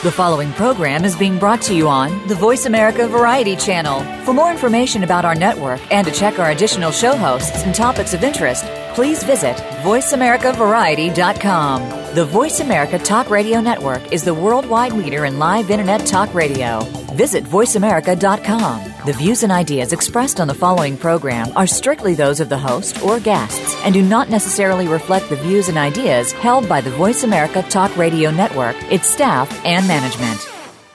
The following program is being brought to you on the Voice America Variety Channel. For more information about our network and to check our additional show hosts and topics of interest, please visit voiceamericavariety.com. The Voice America Talk Radio Network is the worldwide leader in live Internet talk radio. Visit voiceamerica.com. The views and ideas expressed on the following program are strictly those of the host or guests and do not necessarily reflect the views and ideas held by the Voice America Talk Radio Network, its staff, and management.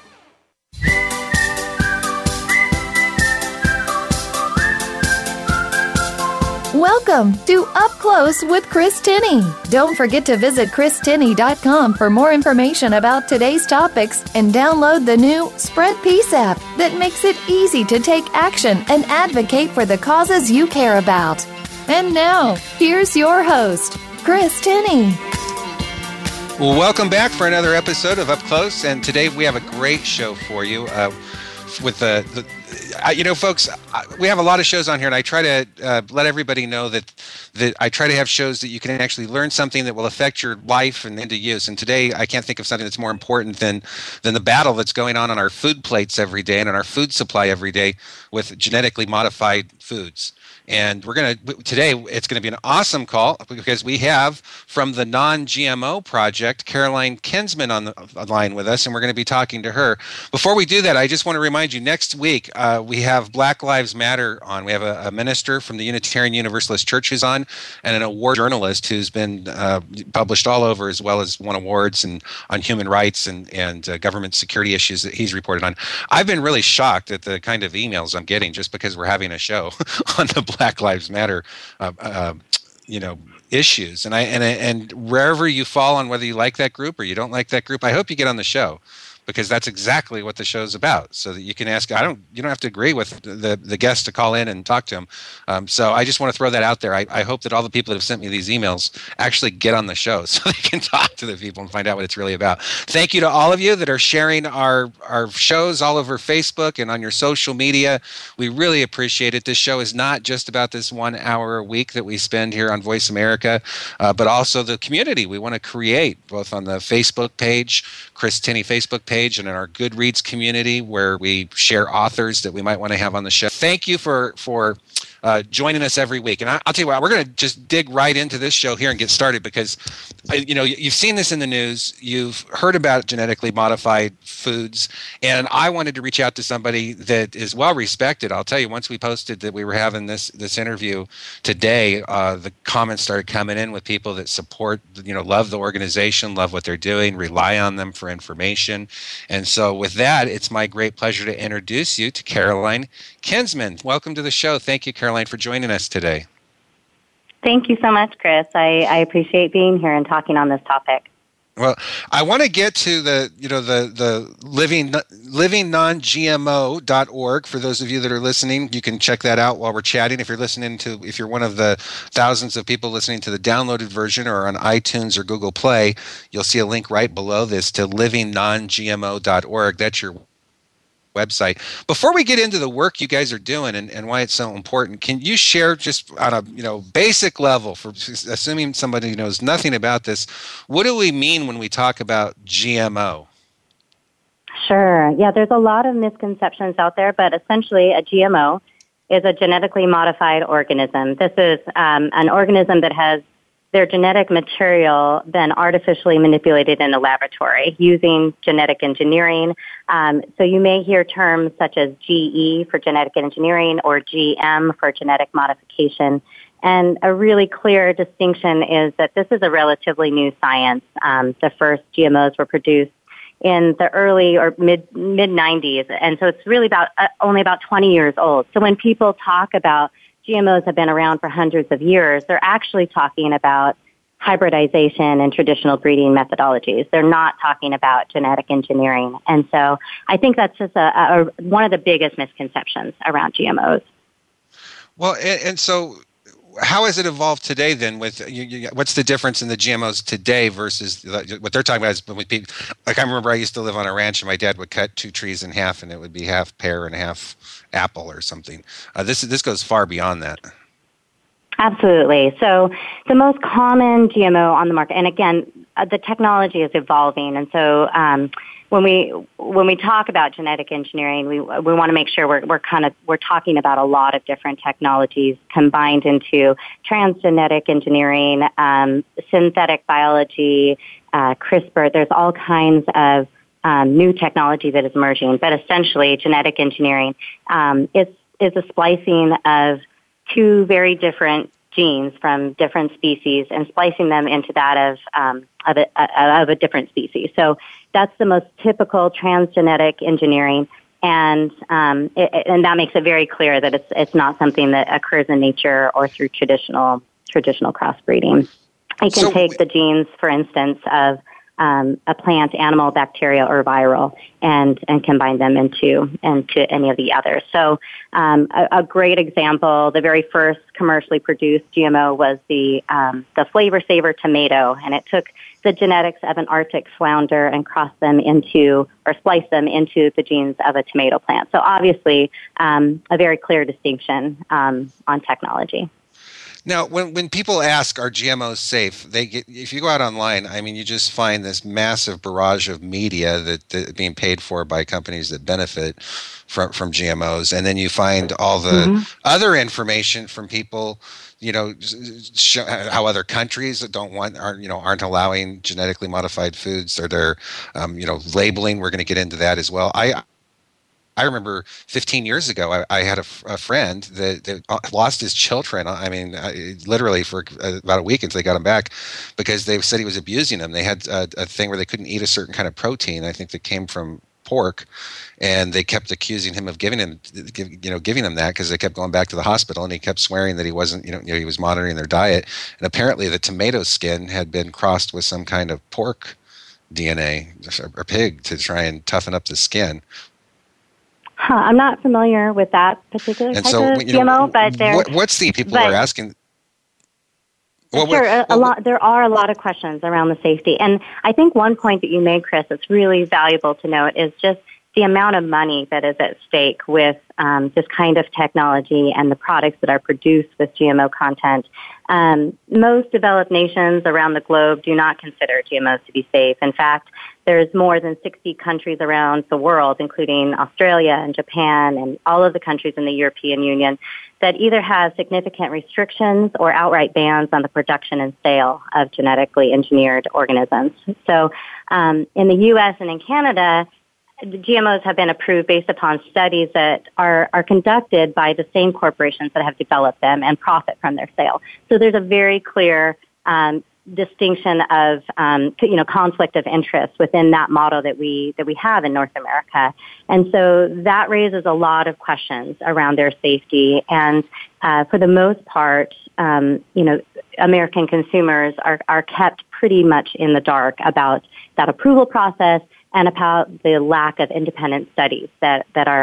Welcome to Up Close with Chris Tenney. Don't forget to visit ChrisTenney.com for more information about today's topics and download the new Spread Peace app that makes it easy to take action and advocate for the causes you care about. And now, here's your host, Chris Tenney. Well, welcome back for another episode of Up Close, and today we have a great show for you with folks, we have a lot of shows on here, and I try to let everybody know that I try to have shows that you can actually learn something that will affect your life and into use. And today, I can't think of something that's more important than the battle that's going on our food plates every day and on our food supply every day with genetically modified foods. And today it's going to be an awesome call because we have from the Non-GMO Project, Caroline Kinsman on the line with us, and we're going to be talking to her. Before we do that, I just want to remind you, next week we have Black Lives Matter on. We have a minister from the Unitarian Universalist Church who's on, and an award journalist who's been published all over, as well as won awards on human rights and government security issues that he's reported on. I've been really shocked at the kind of emails I'm getting just because we're having a show on the Black Lives Matter, issues, and wherever you fall on whether you like that group or you don't like that group, I hope you get on the show, because that's exactly what the show's about, so that you can ask. You don't have to agree with the guest to call in and talk to him. So I just want to throw that out there. I hope that all the people that have sent me these emails actually get on the show so they can talk to the people and find out what it's really about. Thank you to all of you that are sharing our shows all over Facebook and on your social media. We really appreciate it. This show is not just about this 1 hour a week that we spend here on Voice America, but also the community we want to create, both on the Facebook page, Chris Tenney Facebook page, and in our Goodreads community, where we share authors that we might want to have on the show. Thank you for joining us every week. And I'll tell you what, we're going to just dig right into this show here and get started, because you've seen this in the news, you've heard about genetically modified foods, and I wanted to reach out to somebody that is well respected. I'll tell you, once we posted that we were having this interview today, the comments started coming in with people that support, love the organization, love what they're doing, rely on them for information. And so with that, it's my great pleasure to introduce you to Caroline Kinsman. Welcome to the show. Thank you, Caroline, for joining us today. Thank you so much, Chris. I appreciate being here and talking on this topic. Well, I want to get to the livingnongmo.org. For those of you that are listening, you can check that out while we're chatting. If you're one of the thousands of people listening to the downloaded version or on iTunes or Google Play, you'll see a link right below this to livingnongmo.org. That's your website. Before we get into the work you guys are doing and why it's so important, can you share, just on a basic level, for assuming somebody knows nothing about this, what do we mean when we talk about GMO? Sure. Yeah, there's a lot of misconceptions out there, but essentially a GMO is a genetically modified organism. This is an organism that has their genetic material then artificially manipulated in a laboratory using genetic engineering. So you may hear terms such as GE for genetic engineering or GM for genetic modification. And a really clear distinction is that this is a relatively new science. The first GMOs were produced in the early or mid 90s. And so it's really only about 20 years old. So when people talk about GMOs have been around for hundreds of years, they're actually talking about hybridization and traditional breeding methodologies. They're not talking about genetic engineering. And so I think that's just one of the biggest misconceptions around GMOs. Well, and so how has it evolved today then? With what's the difference in the GMOs today versus what they're talking about? Is when people, like, I remember I used to live on a ranch and my dad would cut two trees in half and it would be half pear and half apple or something. This goes far beyond that. Absolutely. So the most common GMO on the market, and again, the technology is evolving, and so when we talk about genetic engineering, we want to make sure we're talking about a lot of different technologies combined into transgenetic engineering, synthetic biology, CRISPR. There's all kinds of new technology that is emerging, but essentially genetic engineering is a splicing of two very different genes from different species and splicing them into that of a different species. So that's the most typical transgenetic engineering, and that makes it very clear that it's not something that occurs in nature or through traditional crossbreeding. It can take the genes, for instance, of a plant, animal, bacterial, or viral, and combine them into any of the others. So a great example, the very first commercially produced GMO was the Flavor Saver tomato, and it took the genetics of an Arctic flounder and crossed them into, or spliced them into the genes of a tomato plant. So obviously, a very clear distinction on technology. Now, when people ask, are GMOs safe, if you go out online, I mean, you just find this massive barrage of media that being paid for by companies that benefit from GMOs, and then you find all the other information from people, how other countries that aren't allowing genetically modified foods, or they're labeling. We're going to get into that as well. I remember 15 years ago, I had a friend that lost his children. I mean, literally for about a week until they got him back, because they said he was abusing them. They had a thing where they couldn't eat a certain kind of protein, I think, that came from pork, and they kept accusing him of giving him that, because they kept going back to the hospital, and he kept swearing that he wasn't, he was monitoring their diet, and apparently the tomato skin had been crossed with some kind of pork DNA or pig to try and toughen up the skin. I'm not familiar with that particular type of GMO, but what's the people are asking? There are a lot of questions around the safety, and I think one point that you made, Chris, that's really valuable to note is just the amount of money that is at stake with this kind of technology and the products that are produced with GMO content. Most developed nations around the globe do not consider GMOs to be safe. In fact, there's more than 60 countries around the world, including Australia and Japan and all of the countries in the European Union, that either have significant restrictions or outright bans on the production and sale of genetically engineered organisms. So in the U.S. and in Canada, the GMOs have been approved based upon studies that are conducted by the same corporations that have developed them and profit from their sale. So there's a very clear distinction of conflict of interest within that model that we have in North America, and so that raises a lot of questions around their safety. And for the most part, American consumers are kept pretty much in the dark about that approval process and about the lack of independent studies that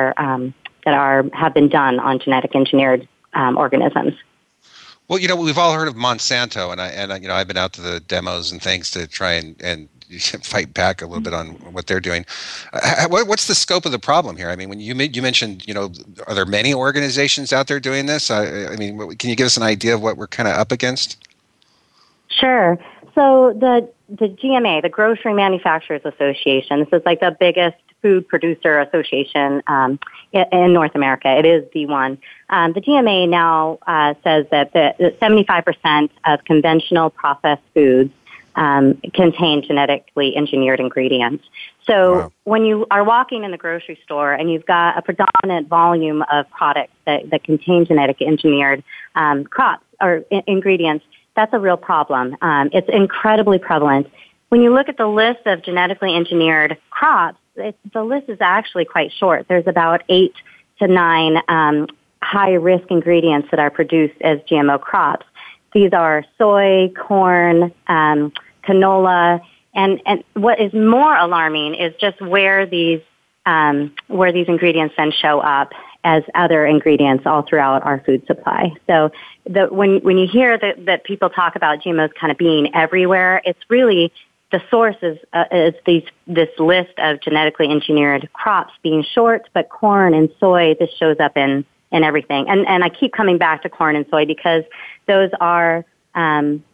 have been done on genetic engineered organisms. Well, we've all heard of Monsanto, and I've been out to the demos and things to try and fight back a little bit on what they're doing. What's the scope of the problem here? I mean, when you mentioned, are there many organizations out there doing this? I mean, can you give us an idea of what we're kind of up against? Sure. So the GMA, the Grocery Manufacturers Association, this is like the biggest food producer association in North America. It is the one. The GMA now says that 75% of conventional processed foods contain genetically engineered ingredients. So when you are walking in the grocery store and you've got a predominant volume of products that contain genetically engineered crops or ingredients, that's a real problem. It's incredibly prevalent. When you look at the list of genetically engineered crops, the list is actually quite short. There's about 8 to 9 high-risk ingredients that are produced as GMO crops. These are soy, corn, canola, and what is more alarming is just where these ingredients then show up as other ingredients all throughout our food supply. So when you hear that people talk about GMOs kind of being everywhere, it's really the source is this list of genetically engineered crops being short, but corn and soy, this shows up in everything. And I keep coming back to corn and soy because those are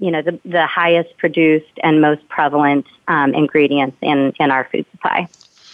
the highest produced and most prevalent ingredients in our food supply.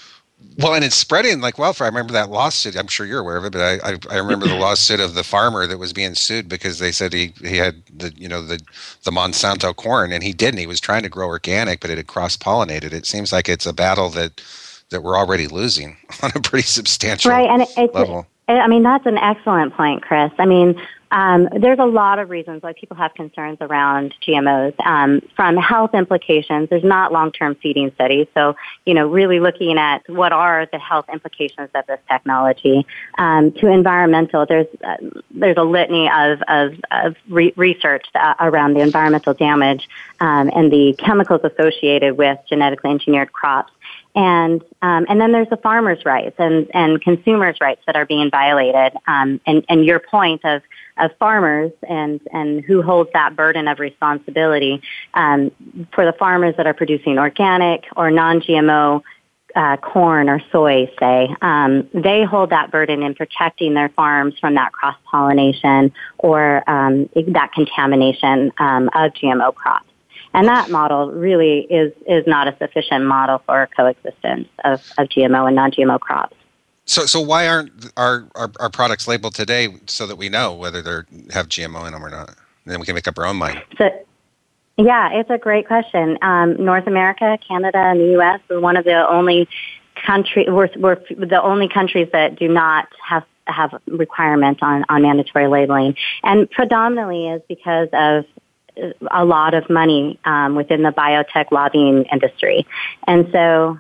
Well, and it's spreading like wildfire. I remember that lawsuit. I'm sure you're aware of it, but I remember the lawsuit of the farmer that was being sued because they said he had the Monsanto corn, and he didn't. He was trying to grow organic, but it had cross-pollinated. It seems like it's a battle that we're already losing on a pretty substantial level. I mean, that's an excellent point, Chris. I mean, there's a lot of reasons why people have concerns around GMOs. From health implications, there's not long-term feeding studies. So, really looking at what are the health implications of this technology. To environmental, there's a litany of research around the environmental damage and the chemicals associated with genetically engineered crops. And then there's the farmers' rights and consumers' rights that are being violated. And your point of farmers and who holds that burden of responsibility for the farmers that are producing organic or non-GMO corn or soy, say, they hold that burden in protecting their farms from that cross-pollination or that contamination of GMO crops. And that model really is not a sufficient model for coexistence of GMO and non-GMO crops. So why aren't our products labeled today so that we know whether they have GMO in them or not? And then we can make up our own mind. Yeah, it's a great question. North America, Canada, and the U.S. are one of the only we're the only countries that do not have requirements on mandatory labeling, and predominantly is because of a lot of money within the biotech lobbying industry. And so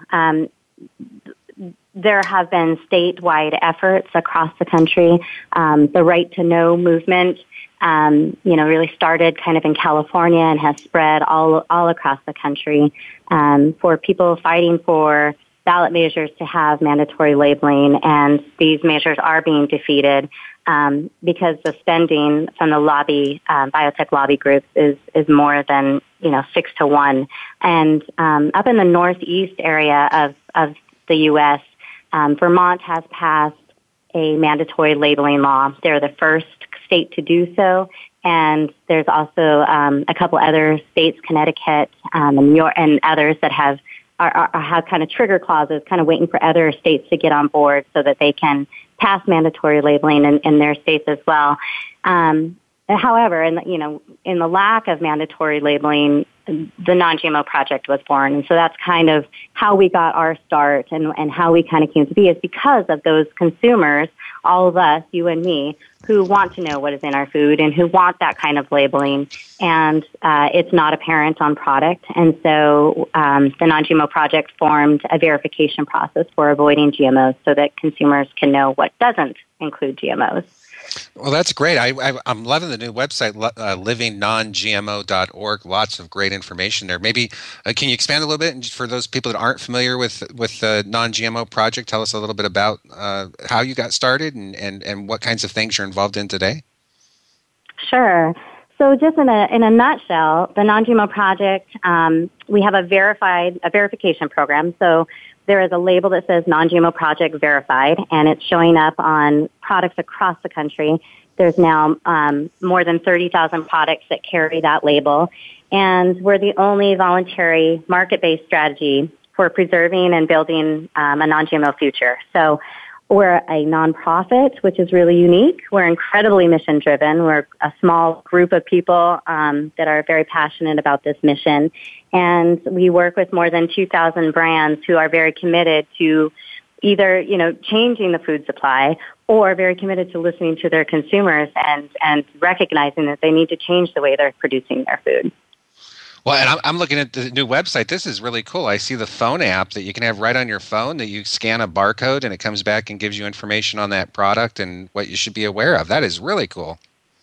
there have been statewide efforts across the country. The Right to Know movement, really started kind of in California and has spread all across the country for people fighting for ballot measures to have mandatory labeling. And these measures are being defeated because the spending from the biotech lobby groups is more than 6 to 1. And up in the northeast area of the U.S., Vermont has passed a mandatory labeling law. They're the first state to do so, and there's also a couple other states, Connecticut and New York, and others that have kind of trigger clauses, kind of waiting for other states to get on board so that they can pass mandatory labeling in their states as well. However, in the lack of mandatory labeling, the Non-GMO Project was born. And so that's kind of how we got our start and how we kind of came to be, is because of those consumers, all of us, you and me, who want to know what is in our food and who want that kind of labeling. And it's not apparent on product. And so the Non-GMO Project formed a verification process for avoiding GMOs so that consumers can know what doesn't include GMOs. Well, that's great. I'm loving the new website, livingnongmo.org. Lots of great information there. Maybe can you expand a little bit? And for those people that aren't familiar with the Non-GMO Project, tell us a little bit about how you got started and what kinds of things you're involved in today. Sure. So just in a nutshell, the Non-GMO Project, we have a verification program. So there is a label that says Non-GMO Project Verified, and it's showing up on products across the country. There's now more than 30,000 products that carry that label, and we're the only voluntary market-based strategy for preserving and building a non-GMO future. So we're a nonprofit, which is really unique. We're incredibly mission-driven. We're a small group of people that are very passionate about this mission. And we work with more than 2,000 brands who are very committed to either, changing the food supply or very committed to listening to their consumers and recognizing that they need to change the way they're producing their food. Well, and I'm looking at the new website. This is really cool. I see the phone app that you can have right on your phone that you scan a barcode and it comes back and gives you information on that product and what you should be aware of. That is really cool.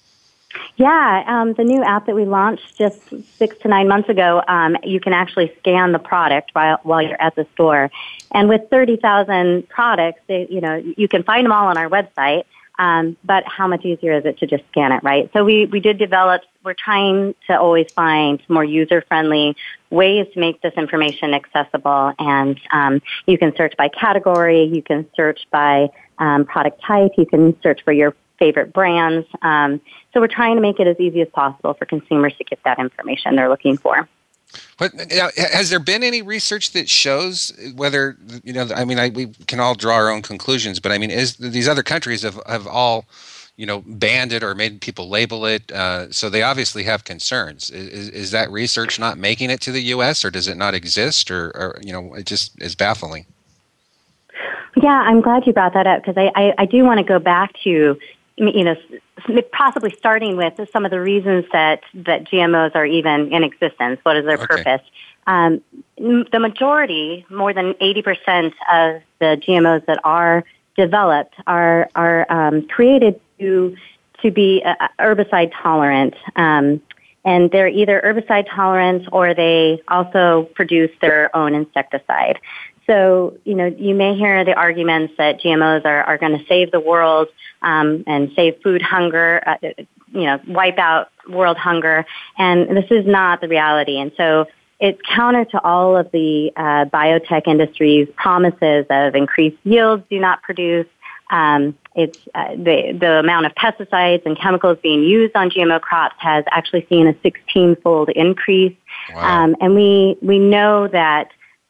Yeah, the new app that we launched just 6 to 9 months ago, you can actually scan the product while you're at the store. And with 30,000 products, you can find them all on our website. But how much easier is it to just scan it, right? So we did develop, we're trying to always find more user-friendly ways to make this information accessible. And you can search by category, you can search by product type, you can search for your favorite brands. So we're trying to make it as easy as possible for consumers to get that information they're looking for. But has there been any research that shows whether, I mean, we can all draw our own conclusions, but I mean, these other countries have all, banned it or made people label it, so they obviously have concerns. Is that research not making it to the U.S., or does it not exist, or it just is baffling? Yeah, I'm glad you brought that up, because I do want to go back to, possibly starting with some of the reasons that GMOs are even in existence. What is their purpose? The majority, more than 80% of the GMOs that are developed are created to be herbicide tolerant. And they're either herbicide tolerant or they also produce their own insecticide. So, you may hear the arguments that GMOs are going to save the world and save food hunger, wipe out world hunger. And this is not the reality. And so it's counter to all of the biotech industry's promises of increased yields do not produce. It's the amount of pesticides and chemicals being used on GMO crops has actually seen a 16-fold increase. Wow. And we know that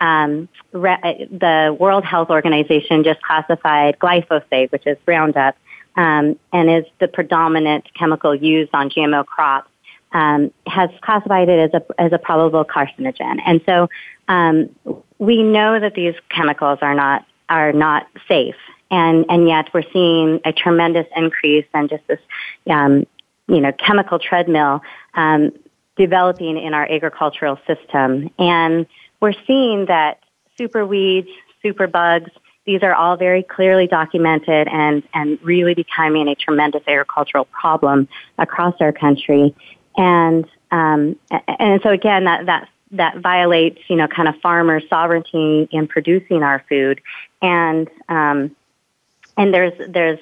the World Health Organization just classified glyphosate, which is Roundup, and is the predominant chemical used on GMO crops, has classified it as a probable carcinogen. And so we know that these chemicals are not safe, and yet we're seeing a tremendous increase in just this chemical treadmill developing in our agricultural system. And we're seeing that super weeds, super bugs, these are all very clearly documented and really becoming a tremendous agricultural problem across our country. And so again, that violates, kind of farmer sovereignty in producing our food. And there's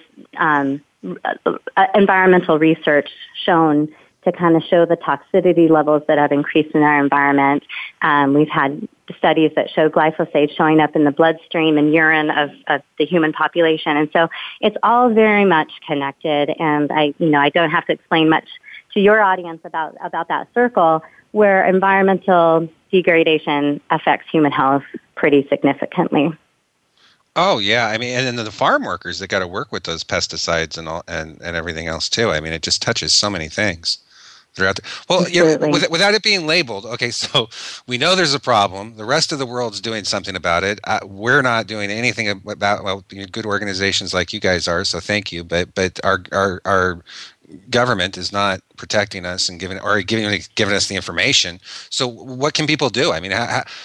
environmental research shown to kind of show the toxicity levels that have increased in our environment. We've had studies that show glyphosate showing up in the bloodstream and urine of the human population. And so it's all very much connected. And I don't have to explain much to your audience about that circle where environmental degradation affects human health pretty significantly. Oh yeah, I mean, and then the farm workers that got to work with those pesticides and all and everything else too. I mean, it just touches so many things throughout. Well, without it being labeled, okay, so we know there's a problem. The rest of the world's doing something about it. We're not doing anything about. Well, good organizations like you guys are, so thank you. But our government is not protecting us and giving us the information. So what can people do? I mean,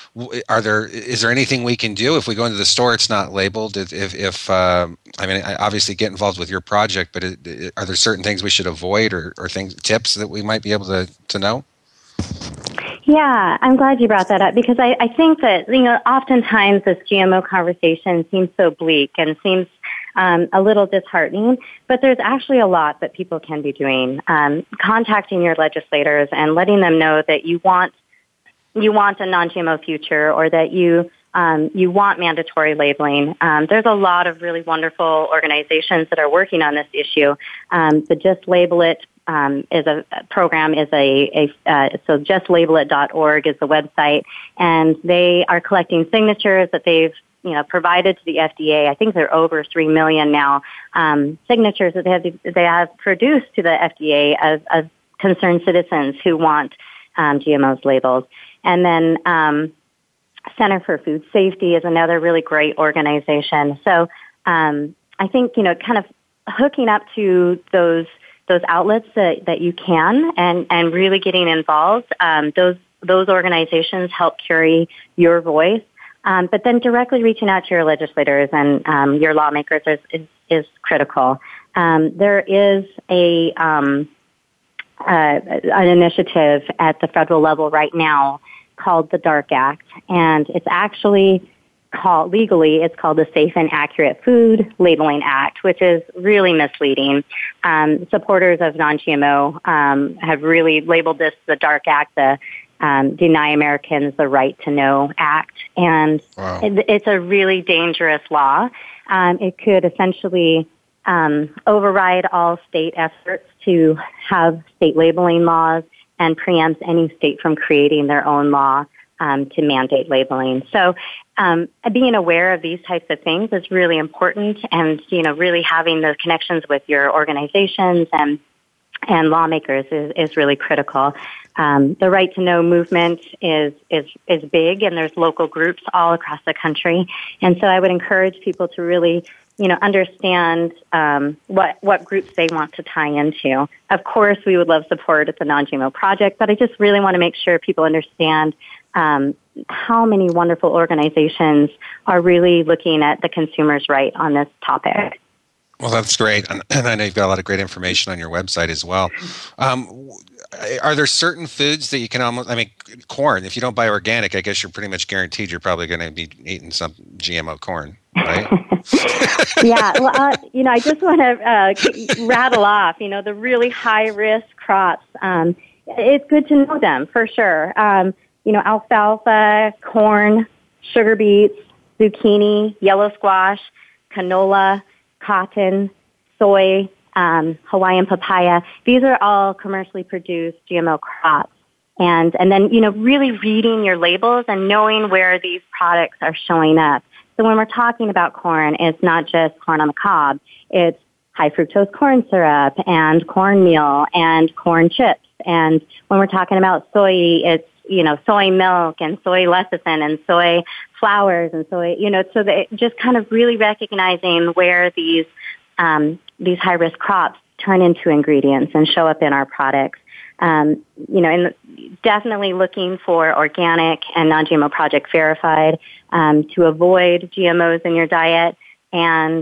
is there anything we can do if we go into the store? It's not labeled. I obviously get involved with your project, but are there certain things we should avoid or tips that we might be able to know? Yeah, I'm glad you brought that up because I think that oftentimes this GMO conversation seems so bleak and seems a little disheartening, but there's actually a lot that people can be doing. Contacting your legislators and letting them know that you want a non-GMO future or that you want mandatory labeling. There's a lot of really wonderful organizations that are working on this issue. The Just Label It is a program, so justlabellit.org is the website, and they are collecting signatures that they've provided to the FDA. I think there are over 3 million now signatures that they have produced to the FDA of concerned citizens who want GMOs labeled. And then Center for Food Safety is another really great organization. So I think kind of hooking up to those outlets that you can and really getting involved. Those organizations help carry your voice. But then directly reaching out to your legislators and your lawmakers is critical. There is an initiative at the federal level right now called the DARK Act, and it's actually called the Safe and Accurate Food Labeling Act, which is really misleading. Supporters of non-GMO have really labeled this the DARK Act, the Deny Americans the Right to Know Act, and wow. It's a really dangerous law. It could essentially override all state efforts to have state labeling laws and preempts any state from creating their own law to mandate labeling. So being aware of these types of things is really important, and really having those connections with your organizations and lawmakers is really critical. The right to know movement is big, and there's local groups all across the country. And so I would encourage people to really, understand what groups they want to tie into. Of course, we would love support at the Non-GMO Project, but I just really want to make sure people understand how many wonderful organizations are really looking at the consumer's right on this topic. Well, that's great. And I know you've got a lot of great information on your website as well. Are there certain foods that you can corn, if you don't buy organic, I guess you're pretty much guaranteed you're probably going to be eating some GMO corn, right? Yeah. Well, I just want to rattle off, the really high-risk crops. It's good to know them for sure. Alfalfa, corn, sugar beets, zucchini, yellow squash, canola, cotton, soy, Hawaiian papaya. These are all commercially produced GMO crops. And then, really reading your labels and knowing where these products are showing up. So when we're talking about corn, it's not just corn on the cob. It's high fructose corn syrup and cornmeal and corn chips. And when we're talking about soy, it's, soy milk and soy lecithin and soy flours and soy, so that just kind of really recognizing where these high-risk crops turn into ingredients and show up in our products. And definitely looking for organic and non-GMO Project verified to avoid GMOs in your diet, and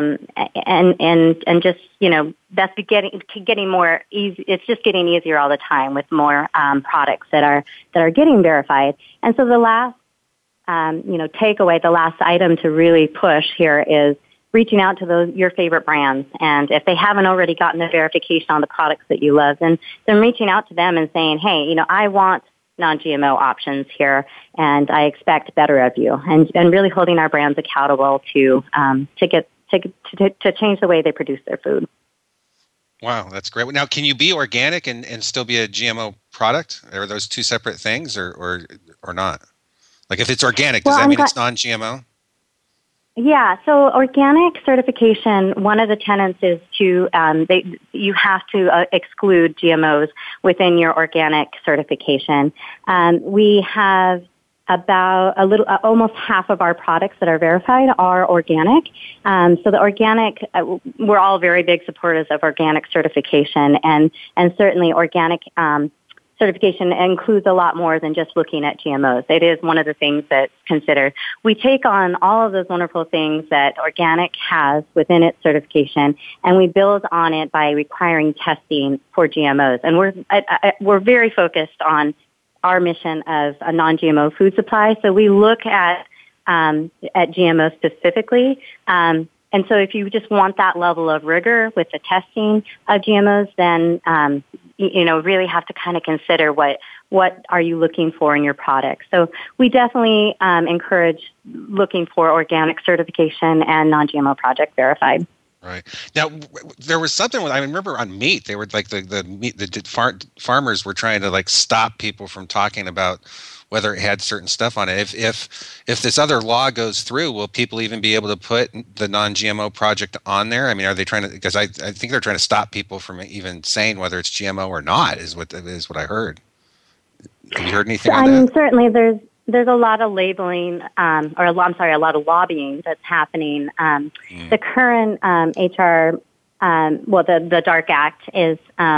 just that's getting more easy. It's just getting easier all the time with more products that are getting verified. And so the last takeaway, the last item to really push here is reaching out to your favorite brands. And if they haven't already gotten the verification on the products that you love, then reaching out to them and saying, hey, I want non-GMO options here, and I expect better of you. And really holding our brands accountable to change the way they produce their food. Wow, that's great. Now, can you be organic and still be a GMO product? Are those two separate things, or not? Like, if it's organic, does that mean it's non-GMO? Yeah, so organic certification, one of the tenets is to you have to exclude GMOs within your organic certification. We have about almost half of our products that are verified are organic. So the organic, we're all very big supporters of organic certification, and certainly organic certification includes a lot more than just looking at GMOs. It is one of the things that's considered. We take on all of those wonderful things that organic has within its certification, and we build on it by requiring testing for GMOs. And we're very focused on our mission of a non-GMO food supply. So we look at GMOs specifically. And so if you just want that level of rigor with the testing of GMOs, then, really have to kind of consider what are you looking for in your product. So we definitely encourage looking for organic certification and non-GMO Project verified. Right. Now, there was something I remember on meat. They were like farmers were trying to stop people from talking about whether it had certain stuff on it. If this other law goes through, will people even be able to put the non-GMO Project on there? I mean, are they trying to? Because I think they're trying to stop people from even saying whether it's GMO or not. Is what I heard. Have you heard anything on that? Certainly there's a lot of labeling, a lot of lobbying that's happening. The current HR, the DARK Act is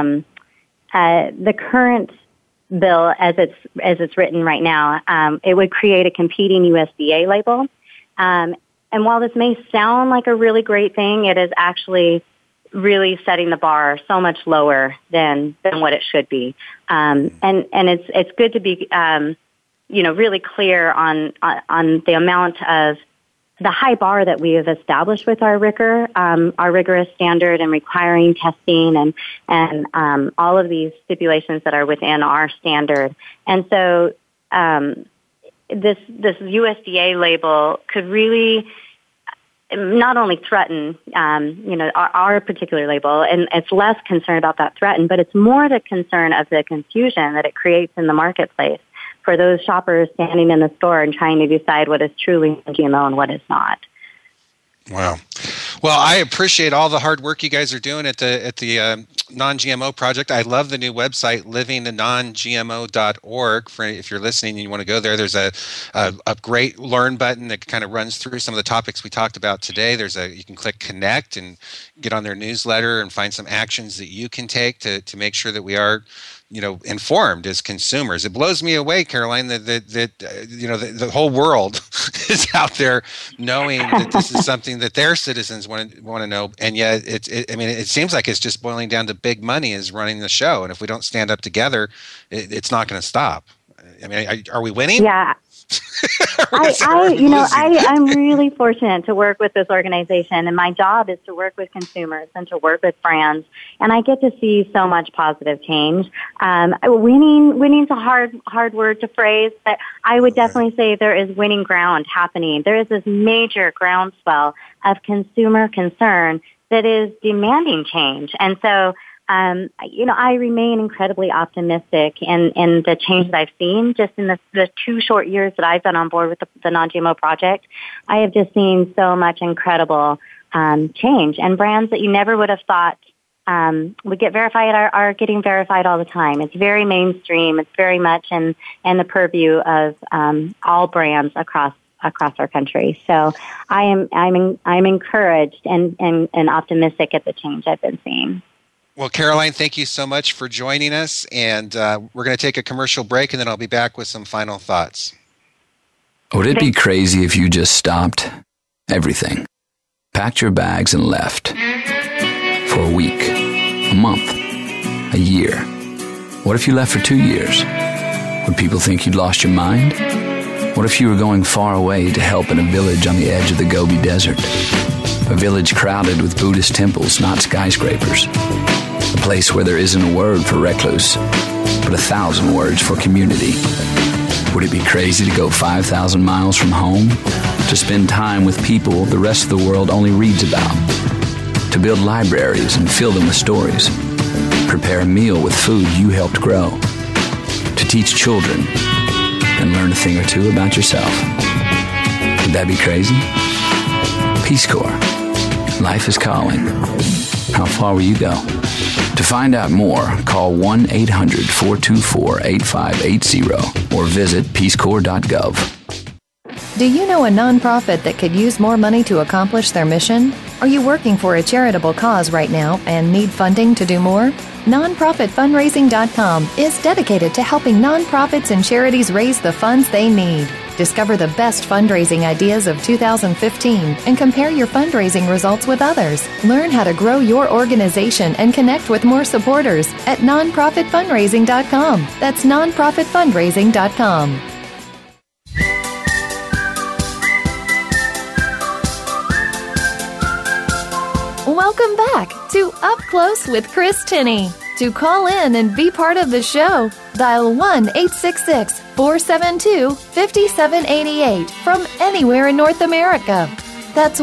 the current bill as it's written right now. It would create a competing USDA label, and while this may sound like a really great thing, it is actually really setting the bar so much lower than what it should be. And it's good to be really clear on the amount of the high bar that we have established with our rigorous standard and requiring testing and all of these stipulations that are within our standard. And so this USDA label could really not only threaten, our particular label, and it's less concern about that threaten, but it's more the concern of the confusion that it creates in the marketplace for those shoppers standing in the store and trying to decide what is truly GMO and what is not. Wow. Well, I appreciate all the hard work you guys are doing at the Non-GMO Project. I love the new website, livingnongmo.org. For if you're listening and you want to go there, there's a great learn button that kind of runs through some of the topics we talked about today. You can click connect and get on their newsletter and find some actions that you can take to make sure that we are informed as consumers. It blows me away, Caroline, that the whole world is out there knowing that this is something that their citizens want to know, and yet it seems like it's just boiling down to big money is running the show, and if we don't stand up together, it's not going to stop. I mean, are we winning? Yeah. I'm really fortunate to work with this organization, and my job is to work with consumers and to work with brands, and I get to see so much positive change. Winning's a hard word to phrase, but I would definitely say there is winning ground happening. There is this major groundswell of consumer concern that is demanding change, and so I remain incredibly optimistic in the change that I've seen just in the 2 short years that I've been on board with the Non-GMO Project. I have just seen so much incredible change, and brands that you never would have thought would get verified are getting verified all the time. It's very mainstream. It's very much in the purview of all brands across our country. So I'm encouraged and optimistic at the change I've been seeing. Well, Caroline, thank you so much for joining us, and we're going to take a commercial break, and then I'll be back with some final thoughts. Would it be crazy if you just stopped everything, packed your bags and left for a week, a month, a year? What if you left for 2 years? Would people think you'd lost your mind? What if you were going far away to help in a village on the edge of the Gobi Desert? A village crowded with Buddhist temples, not skyscrapers. A place where there isn't a word for recluse, but 1,000 words for community. Would it be crazy to go 5,000 miles from home? To spend time with people the rest of the world only reads about? To build libraries and fill them with stories? Prepare a meal with food you helped grow? To teach children and learn a thing or two about yourself? Would that be crazy? Peace Corps. Life is calling. How far will you go? To find out more, call 1-800-424-8580 or visit peacecorps.gov. Do you know a nonprofit that could use more money to accomplish their mission? Are you working for a charitable cause right now and need funding to do more? NonprofitFundraising.com is dedicated to helping nonprofits and charities raise the funds they need. Discover the best fundraising ideas of 2015 and compare your fundraising results with others. Learn how to grow your organization and connect with more supporters at NonprofitFundraising.com. That's NonprofitFundraising.com. Welcome back to Up Close with Chris Tinney. To call in and be part of the show, dial 1-866-472-5788 from anywhere in North America. That's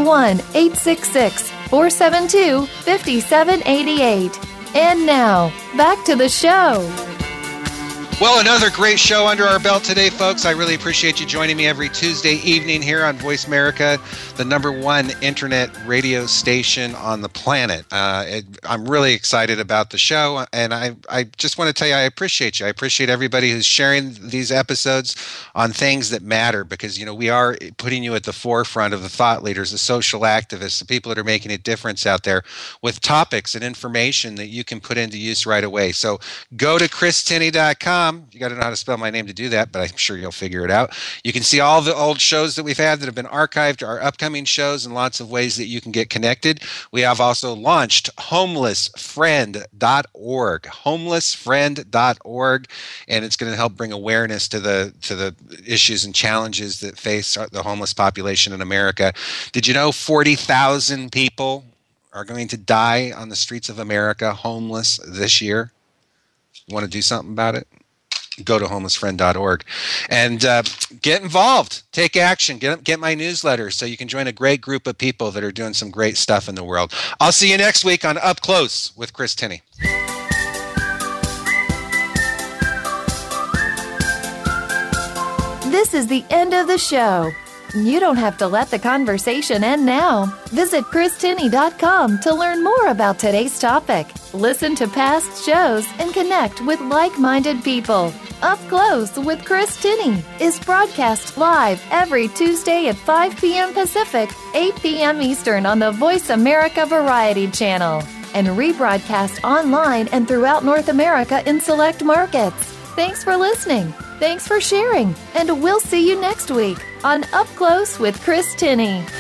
1-866-472-5788. And now, back to the show. Well, another great show under our belt today, folks. I really appreciate you joining me every Tuesday evening here on Voice America, the #1 internet radio station on the planet. I'm really excited about the show, and I just want to tell you I appreciate you. I appreciate everybody who's sharing these episodes on things that matter, because, we are putting you at the forefront of the thought leaders, the social activists, the people that are making a difference out there with topics and information that you can put into use right away. So go to christinney.com. You got to know how to spell my name to do that, but I'm sure you'll figure it out. You can see all the old shows that we've had that have been archived, our upcoming shows, and lots of ways that you can get connected. We have also launched homelessfriend.org, homelessfriend.org, and it's going to help bring awareness to the issues and challenges that face the homeless population in America. Did you know 40,000 people are going to die on the streets of America homeless this year? You want to do something about it? go to homelessfriend.org and get involved, take action, get my newsletter so you can join a great group of people that are doing some great stuff in the world. I'll see you next week on Up Close with Chris Tinney. This is the end of the show. You don't have to let the conversation end now. Visit ChrisTinney.com to learn more about today's topic. Listen to past shows and connect with like-minded people. Up Close with Chris Tinney is broadcast live every Tuesday at 5 p.m. Pacific, 8 p.m. Eastern on the Voice America Variety Channel, and rebroadcast online and throughout North America in select markets. Thanks for listening. Thanks for sharing. And we'll see you next week on Up Close with Chris Tinney.